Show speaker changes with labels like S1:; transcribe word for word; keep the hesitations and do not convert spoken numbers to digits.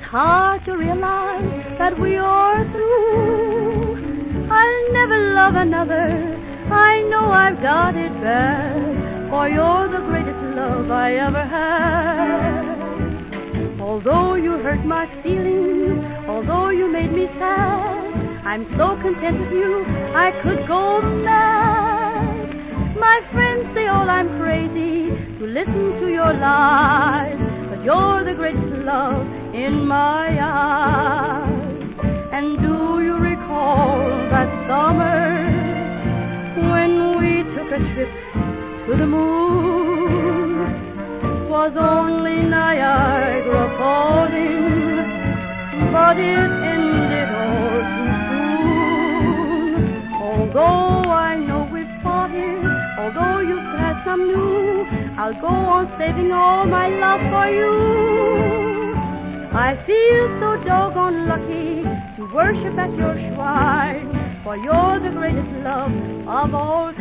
S1: hard to realize that we are through. I'll never love another. I know I've got it bad, for you're the greatest love I ever had. Although you hurt my feelings, although you made me sad, I'm so content with you, I could go mad. My friends say all I'm crazy to listen to your lies, but you're the greatest love in my eyes. And do you recall that summer when we took a trip to the moon? 'Twas only Niagara falling, but it ended all too soon. Although I know we've parted, although you've had some new, I'll go on saving all my love for you. I feel so doggone lucky to worship at your shrine, for you're the greatest love of all